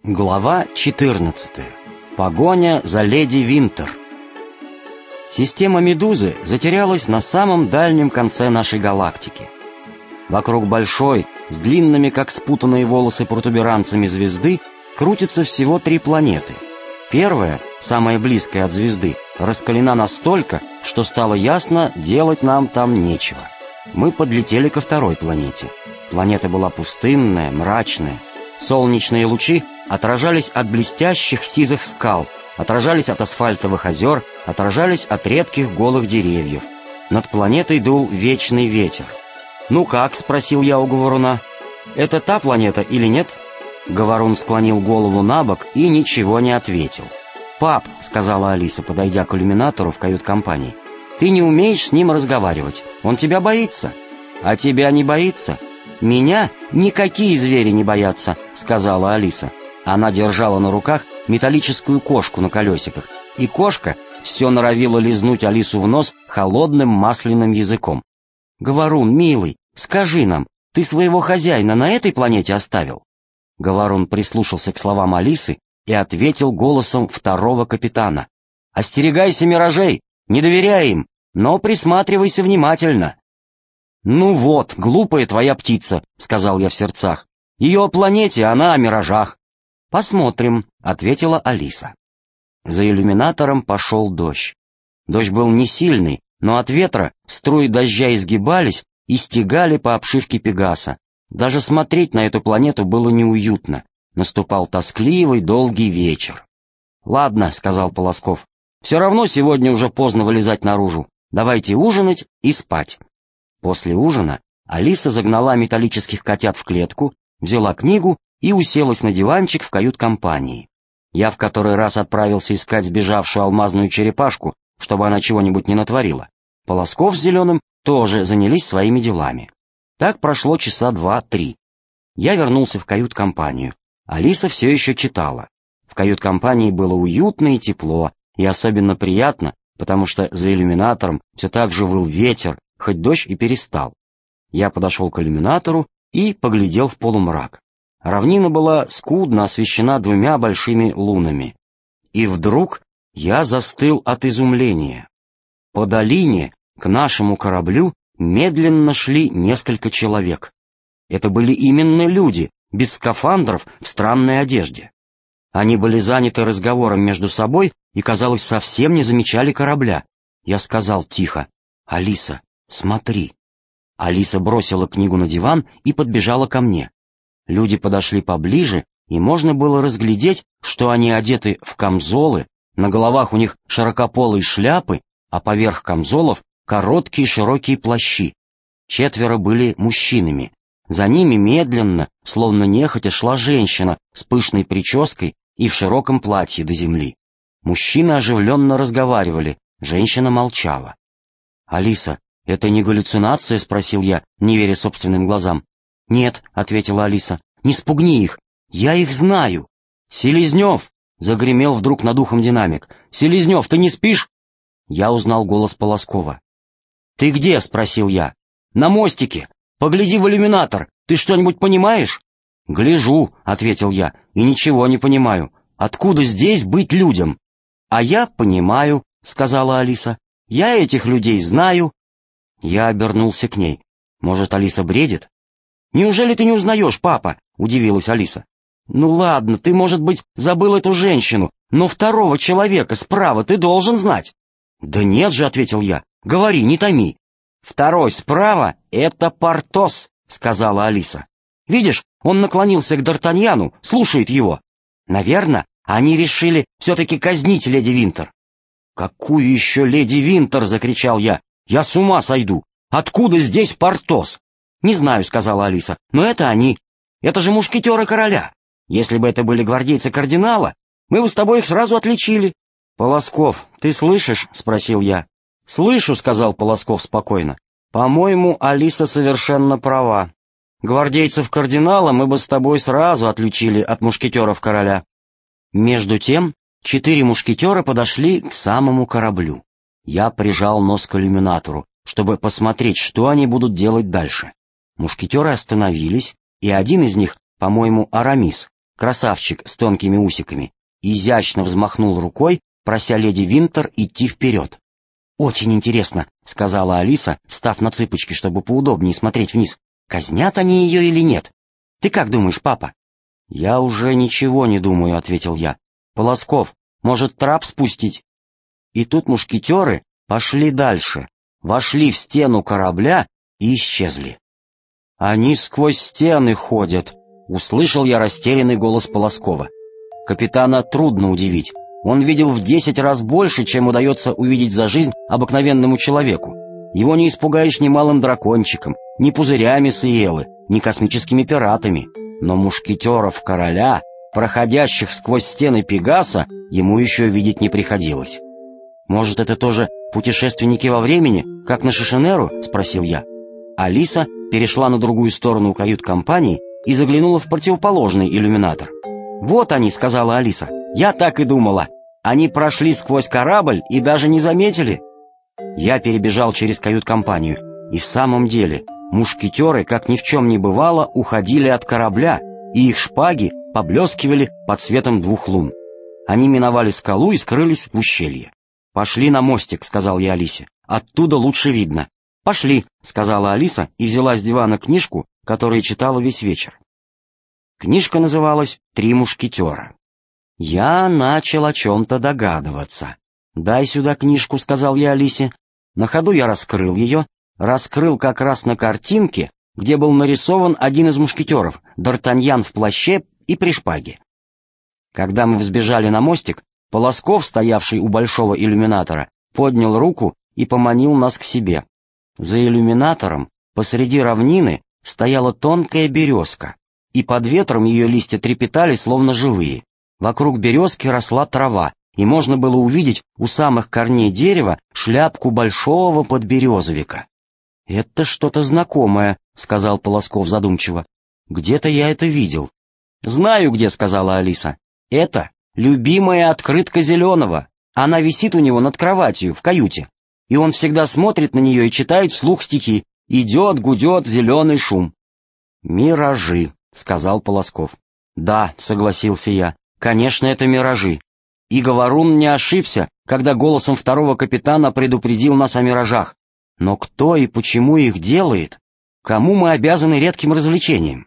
Глава 14. Погоня за леди Винтер. Система Медузы затерялась на самом дальнем конце нашей галактики. Вокруг большой, с длинными, как спутанные волосы протуберанцами звезды, крутится всего 3 планеты. Первая, самая близкая от звезды, раскалена настолько, что стало ясно, делать нам там нечего. Мы подлетели ко второй планете. Планета была пустынная, мрачная. Солнечные лучи отражались от блестящих сизых скал, отражались от асфальтовых озер, отражались от редких голых деревьев. Над планетой дул вечный ветер. «Ну как?» — спросил я у Говоруна. «Это та планета или нет?» Говорун склонил голову набок и ничего не ответил. «Пап», — сказала Алиса, подойдя к иллюминатору в кают-компании, — «ты не умеешь с ним разговаривать. Он тебя боится». «А тебя не боится?» «Меня никакие звери не боятся», — сказала Алиса. Она держала на руках металлическую кошку на колесиках, и кошка все норовила лизнуть Алису в нос холодным масляным языком. «Говорун, милый, скажи нам, ты своего хозяина на этой планете оставил?» Говорун прислушался к словам Алисы и ответил голосом второго капитана. «Остерегайся миражей, не доверяй им, но присматривайся внимательно». «Ну вот, глупая твоя птица», — сказал я в сердцах. «Ее о планете, она о миражах». «Посмотрим», — ответила Алиса. За иллюминатором пошел дождь. Дождь был не сильный, но от ветра струи дождя изгибались и стегали по обшивке Пегаса. Даже смотреть на эту планету было неуютно. Наступал тоскливый долгий вечер. «Ладно», — сказал Полосков, — «все равно сегодня уже поздно вылезать наружу. Давайте ужинать и спать». После ужина Алиса загнала металлических котят в клетку, взяла книгу и уселась на диванчик в кают-компании. Я в который раз отправился искать сбежавшую алмазную черепашку, чтобы она чего-нибудь не натворила. Полосков с Зеленым тоже занялись своими делами. Так прошло часа 2-3. Я вернулся в кают-компанию. Алиса все еще читала. В кают-компании было уютно и тепло, и особенно приятно, потому что за иллюминатором все так же выл ветер, хоть дождь и перестал. Я подошел к иллюминатору и поглядел в полумрак. Равнина была скудно освещена 2 большими лунами. И вдруг я застыл от изумления. По долине к нашему кораблю медленно шли несколько человек. Это были именно люди, без скафандров, в странной одежде. Они были заняты разговором между собой и, казалось, совсем не замечали корабля. Я сказал тихо: «Алиса, смотри». Алиса бросила книгу на диван и подбежала ко мне. Люди подошли поближе, и можно было разглядеть, что они одеты в камзолы, на головах у них широкополые шляпы, а поверх камзолов короткие широкие плащи. 4 были мужчинами. За ними медленно, словно нехотя, шла женщина с пышной прической и в широком платье до земли. Мужчины оживленно разговаривали, женщина молчала. «Алиса, это не галлюцинация?» — спросил я, не веря собственным глазам. «Нет», — ответила Алиса, — «не спугни их, я их знаю». «Селезнев!» — загремел вдруг над ухом динамик. «Селезнев, ты не спишь?» Я узнал голос Полоскова. «Ты где?» — спросил я. «На мостике. Погляди в иллюминатор. Ты что-нибудь понимаешь?» «Гляжу», — ответил я, — «и ничего не понимаю. Откуда здесь быть людям?» «А я понимаю», — сказала Алиса. «Я этих людей знаю». Я обернулся к ней. «Может, Алиса бредит?» «Неужели ты не узнаешь, папа?» — удивилась Алиса. «Ну ладно, ты, может быть, забыл эту женщину, но второго человека справа ты должен знать». «Да нет же», — ответил я, — «говори, не томи». «Второй справа — это Портос», — сказала Алиса. «Видишь, он наклонился к Д'Артаньяну, слушает его. Наверное, они решили все-таки казнить леди Винтер». «Какую еще леди Винтер?» — закричал я. «Я с ума сойду! Откуда здесь Портос?» «Не знаю», — сказала Алиса, — «но это они. Это же мушкетеры короля. Если бы это были гвардейцы кардинала, мы бы с тобой их сразу отличили». «Полосков, ты слышишь?» — спросил я. «Слышу», — сказал Полосков спокойно. «По-моему, Алиса совершенно права. Гвардейцев кардинала мы бы с тобой сразу отличили от мушкетеров короля». Между тем 4 мушкетера подошли к самому кораблю. Я прижал нос к иллюминатору, чтобы посмотреть, что они будут делать дальше. Мушкетеры остановились, и один из них, по-моему, Арамис, красавчик с тонкими усиками, изящно взмахнул рукой, прося леди Винтер идти вперед. «Очень интересно», — сказала Алиса, встав на цыпочки, чтобы поудобнее смотреть вниз. «Казнят они ее или нет? Ты как думаешь, папа?» «Я уже ничего не думаю», — ответил я. «Полосков, может, трап спустить?» И тут мушкетеры пошли дальше, вошли в стену корабля и исчезли. «Они сквозь стены ходят», — услышал я растерянный голос Полоскова. Капитана трудно удивить. Он видел в 10 раз больше, чем удается увидеть за жизнь обыкновенному человеку. Его не испугаешь ни малым дракончиком, ни пузырями Сиэлы, ни космическими пиратами. Но мушкетеров короля, проходящих сквозь стены Пегаса, ему еще видеть не приходилось. «Может, это тоже путешественники во времени, как на Шишенеру?» — спросил я. Алиса перешла на другую сторону кают-компании и заглянула в противоположный иллюминатор. «Вот они», — сказала Алиса. «Я так и думала. Они прошли сквозь корабль и даже не заметили». Я перебежал через кают-компанию, и в самом деле мушкетеры, как ни в чем не бывало, уходили от корабля, и их шпаги поблескивали под светом 2 лун. Они миновали скалу и скрылись в ущелье. «Пошли на мостик», — сказал я Алисе. «Оттуда лучше видно». «Пошли», — сказала Алиса и взяла с дивана книжку, которую читала весь вечер. Книжка называлась «3 мушкетера». Я начал о чем-то догадываться. «Дай сюда книжку», — сказал я Алисе. На ходу я раскрыл ее, раскрыл как раз на картинке, где был нарисован один из мушкетеров, Д'Артаньян в плаще и при шпаге. Когда мы взбежали на мостик, Полосков, стоявший у большого иллюминатора, поднял руку и поманил нас к себе. За иллюминатором посреди равнины стояла тонкая березка, и под ветром ее листья трепетали, словно живые. Вокруг березки росла трава, и можно было увидеть у самых корней дерева шляпку большого подберезовика. «Это что-то знакомое», — сказал Полосков задумчиво. «Где-то я это видел». «Знаю где», — сказала Алиса. «Это любимая открытка Зеленого. Она висит у него над кроватью в каюте, и он всегда смотрит на нее и читает вслух стихи. Идет, гудет зеленый шум». «Миражи», — сказал Полосков. «Да», — согласился я, — «конечно, это миражи». И Говорун не ошибся, когда голосом 2-го капитана предупредил нас о миражах. Но кто и почему их делает? Кому мы обязаны редким развлечением?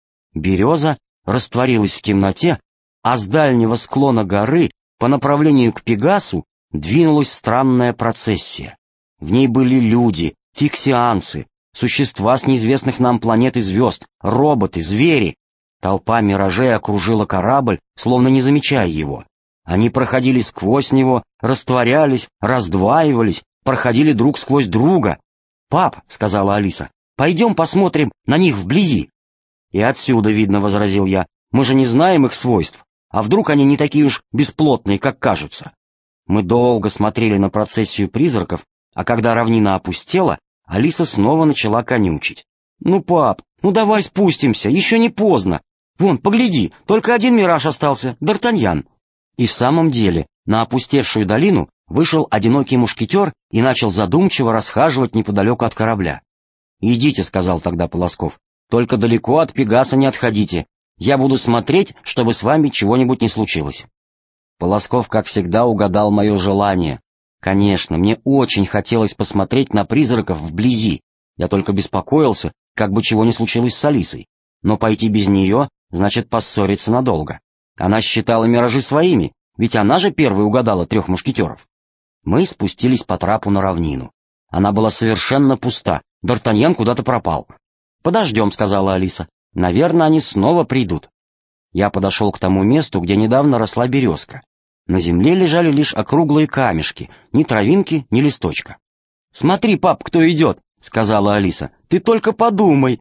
Береза растворилась в темноте, а с дальнего склона горы по направлению к Пегасу двинулась странная процессия. В ней были люди, фиксианцы, существа с неизвестных нам планет и звезд, роботы, звери. Толпа миражей окружила корабль, словно не замечая его. Они проходили сквозь него, растворялись, раздваивались, проходили друг сквозь друга. «Пап», — сказала Алиса, — «пойдем посмотрим на них вблизи». «И отсюда видно», — возразил я, — «мы же не знаем их свойств, а вдруг они не такие уж бесплотные, как кажутся». Мы долго смотрели на процессию призраков, а когда равнина опустела, Алиса снова начала конючить. «Ну, пап, ну давай спустимся, еще не поздно. Вон, погляди, только один мираж остался, Д'Артаньян». И в самом деле на опустевшую долину вышел одинокий мушкетер и начал задумчиво расхаживать неподалеку от корабля. «Идите», — сказал тогда Полосков, — «только далеко от Пегаса не отходите. Я буду смотреть, чтобы с вами чего-нибудь не случилось». Полосков, как всегда, угадал мое желание. Конечно, мне очень хотелось посмотреть на призраков вблизи. Я только беспокоился, как бы чего не случилось с Алисой. Но пойти без нее значит поссориться надолго. Она считала миражи своими, ведь она же первой угадала 3 мушкетеров. Мы спустились по трапу на равнину. Она была совершенно пуста, Д'Артаньян куда-то пропал. «Подождем», — сказала Алиса. «Наверное, они снова придут». Я подошел к тому месту, где недавно росла березка. На земле лежали лишь округлые камешки, ни травинки, ни листочка. «Смотри, пап, кто идет», — сказала Алиса. «Ты только подумай».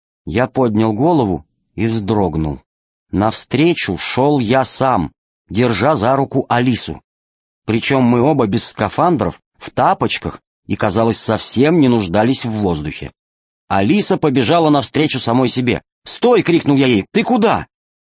Я поднял голову и вздрогнул. Навстречу шел я сам, держа за руку Алису. Причем мы оба без скафандров, в тапочках, и, казалось, совсем не нуждались в воздухе. Алиса побежала навстречу самой себе. «Стой!» — крикнул я ей. «Ты куда?»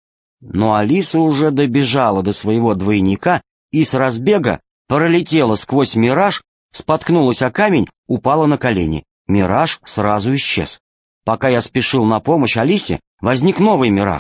Но Алиса уже добежала до своего двойника и с разбега пролетела сквозь мираж, споткнулась о камень, упала на колени. Мираж сразу исчез. Пока я спешил на помощь Алисе, возник новый мираж.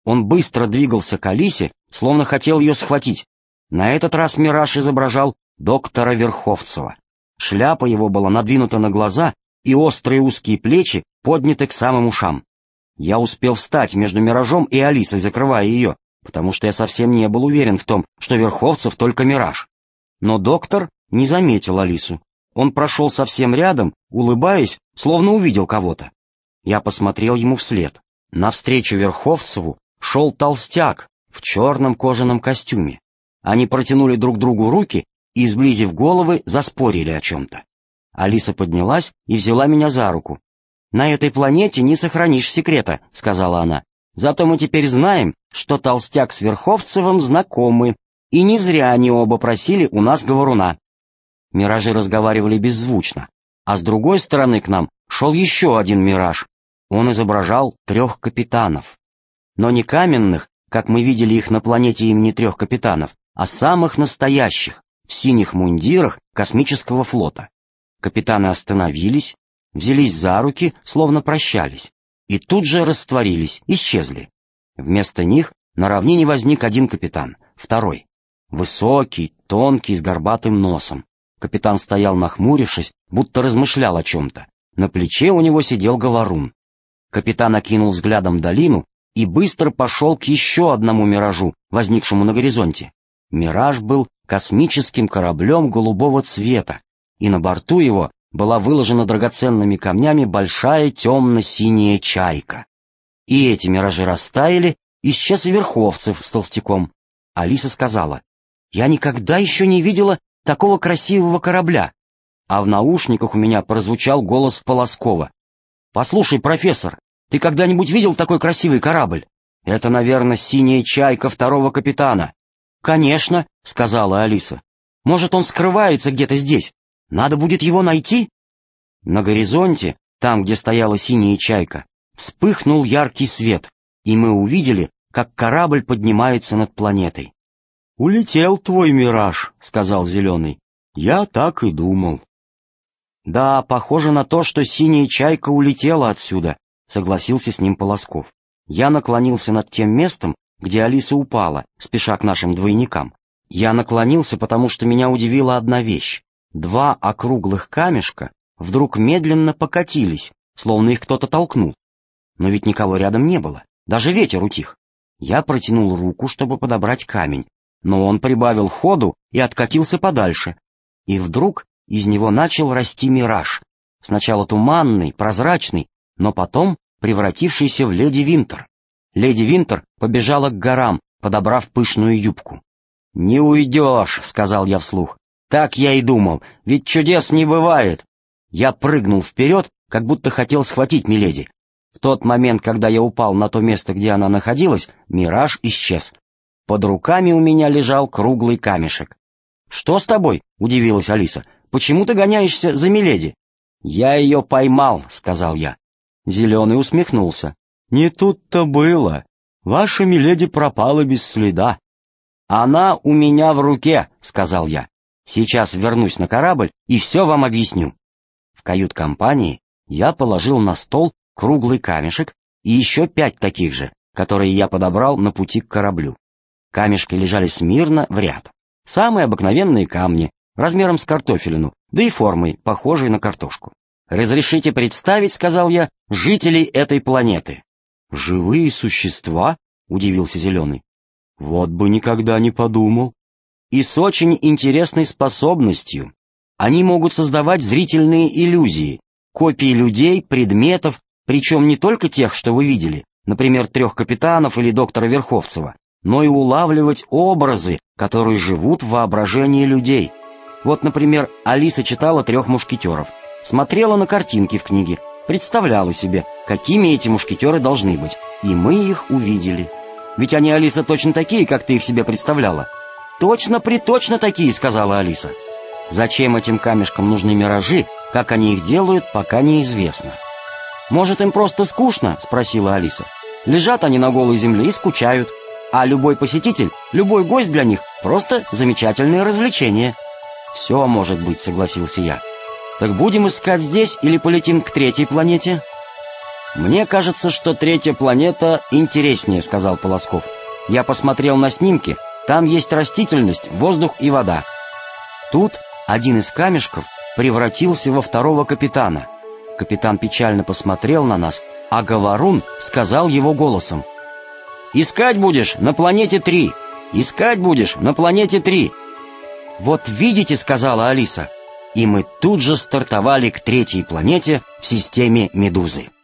Он быстро двигался к Алисе, словно хотел ее схватить. На этот раз мираж изображал доктора Верховцева. Шляпа его была надвинута на глаза, и острые узкие плечи подняты к самым ушам. Я успел встать между миражом и Алисой, закрывая ее, потому что я совсем не был уверен в том, что Верховцев только мираж. Но доктор не заметил Алису. Он прошел совсем рядом, улыбаясь, словно увидел кого-то. Я посмотрел ему вслед. Навстречу Верховцеву шел толстяк в черном кожаном костюме. Они протянули друг другу руки и, сблизив головы, заспорили о чем-то. Алиса поднялась и взяла меня за руку. «На этой планете не сохранишь секрета», — сказала она. «Зато мы теперь знаем, что толстяк с Верховцевым знакомы, и не зря они оба просили у нас говоруна». Миражи разговаривали беззвучно, а с другой стороны к нам шел еще один мираж. Он изображал 3 капитанов. Но не каменных, как мы видели их на планете имени 3 капитанов, а самых настоящих, в синих мундирах космического флота. Капитаны остановились, взялись за руки, словно прощались, и тут же растворились, исчезли. Вместо них на равнине возник один капитан, второй. Высокий, тонкий, с горбатым носом. Капитан стоял нахмурившись, будто размышлял о чем-то. На плече у него сидел говорун. Капитан окинул взглядом долину и быстро пошел к еще одному миражу, возникшему на горизонте. Мираж был космическим кораблем голубого цвета, и на борту его была выложена драгоценными камнями большая темно-синяя чайка. И эти миражи растаяли, исчез и Верховцев с толстяком. Алиса сказала: «Я никогда еще не видела такого красивого корабля». А в наушниках у меня прозвучал голос Полоскова: «Послушай, профессор, ты когда-нибудь видел такой красивый корабль? Это, наверное, синяя чайка 2-го капитана». «Конечно», — сказала Алиса. «Может, он скрывается где-то здесь? Надо будет его найти?» На горизонте, там, где стояла синяя чайка, вспыхнул яркий свет, и мы увидели, как корабль поднимается над планетой. «Улетел твой мираж», — сказал Зеленый. «Я так и думал». «Да, похоже на то, что синяя чайка улетела отсюда», — согласился с ним Полосков. Я наклонился над тем местом, где Алиса упала, спеша к нашим двойникам. Я наклонился, потому что меня удивила одна вещь. 2 округлых камешка вдруг медленно покатились, словно их кто-то толкнул. Но ведь никого рядом не было, даже ветер утих. Я протянул руку, чтобы подобрать камень, но он прибавил ходу и откатился подальше. И вдруг из него начал расти мираж, сначала туманный, прозрачный, но потом превратившийся в леди Винтер. Леди Винтер побежала к горам, подобрав пышную юбку. «Не уйдешь», — сказал я вслух. «Так я и думал, ведь чудес не бывает». Я прыгнул вперед, как будто хотел схватить миледи. В тот момент, когда я упал на то место, где она находилась, мираж исчез. Под руками у меня лежал круглый камешек. «Что с тобой?» — удивилась Алиса. «Почему ты гоняешься за миледи?» «Я ее поймал», — сказал я. Зеленый усмехнулся. «Не тут-то было. Ваша миледи пропала без следа». «Она у меня в руке», — сказал я. «Сейчас вернусь на корабль и все вам объясню». В кают-компании я положил на стол круглый камешек и еще 5 таких же, которые я подобрал на пути к кораблю. Камешки лежали смирно в ряд. Самые обыкновенные камни, размером с картофелину, да и формой, похожей на картошку. «Разрешите представить, — сказал я, — жителей этой планеты». «Живые существа?» — удивился Зеленый. «Вот бы никогда не подумал». «И с очень интересной способностью. Они могут создавать зрительные иллюзии, копии людей, предметов, причем не только тех, что вы видели, например, 3 капитанов или доктора Верховцева, но и улавливать образы, которые живут в воображении людей. Вот, например, Алиса читала 3 мушкетеров, смотрела на картинки в книге, представляла себе, какими эти мушкетеры должны быть, и мы их увидели. Ведь они, Алиса, точно такие, как ты их себе представляла». «Точно-приточно такие», — сказала Алиса. Зачем этим камешкам нужны миражи, как они их делают, пока неизвестно. «Может, им просто скучно?» — спросила Алиса. «Лежат они на голой земле и скучают, а любой посетитель, любой гость для них — просто замечательное развлечение». «Все может быть», — согласился я. «Так будем искать здесь или полетим к 3-й планете?» «Мне кажется, что третья планета интереснее», — сказал Полосков. «Я посмотрел на снимки, там есть растительность, воздух и вода». Тут один из камешков превратился во второго капитана. Капитан печально посмотрел на нас, а Говорун сказал его голосом: «Искать будешь на планете 3! Искать будешь на планете 3!» «Вот видите», — сказала Алиса, и мы тут же стартовали к третьей планете в системе Медузы.